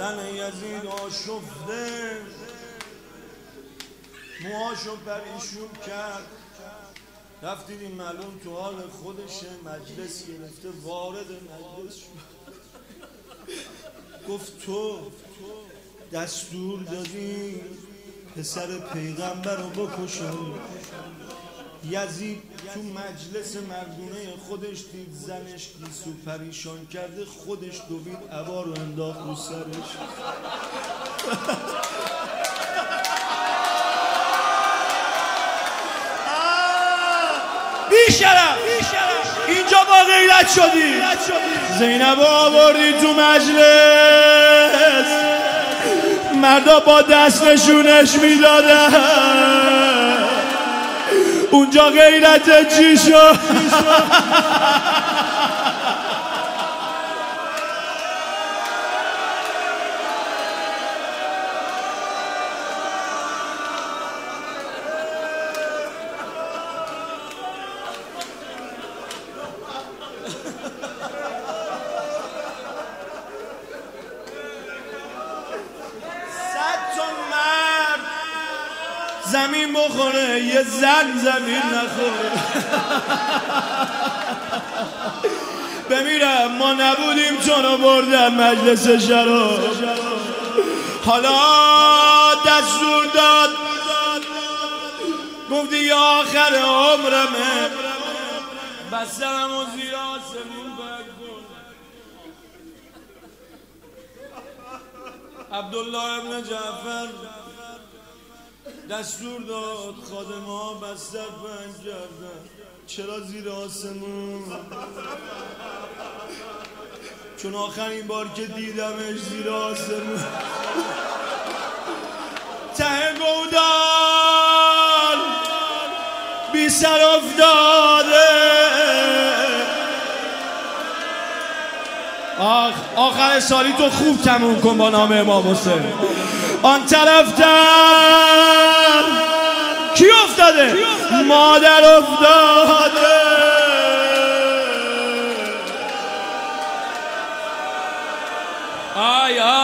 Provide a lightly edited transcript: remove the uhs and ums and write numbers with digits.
زن یزید آشفته موهاشو پریشون کرد، رفت دیدیم معلوم تو حال خودشه، مجلس گرفته، وارد مجلس شد. گفت تو دستور دادی پسر پیغمبر رو بکشن. یزید تو مجلس مردونه خودش دید زنش گیسو پریشان کرده، خودش دوید عبا رو انداخت رو سرش. بیشرف اینجا با غیرت شدی، زینب آوردی تو مجلس، مردا با دست نشونش میدادن، اونجا غیرت چی شد؟ زمین بخوره یه زن زمین نخوره. بمیرم ما نبودیم چون رو بردن مجلس شراب، حالا دستور داد گفتی یا آخر عمرمه بسترم و زیر آسمون برکن. عبدالله ابن جعفر دستور داد خادمه ها بستر پهن کردن. چرا زیر آسمون؟ چون آخرین بار که دیدمش زیر آسمون ته گودال بی سر افتاده. آخر سالی تو خوب تموم کن با نام امام حسین. آن طرفتر کی افتاده؟ مادر افتاده. آی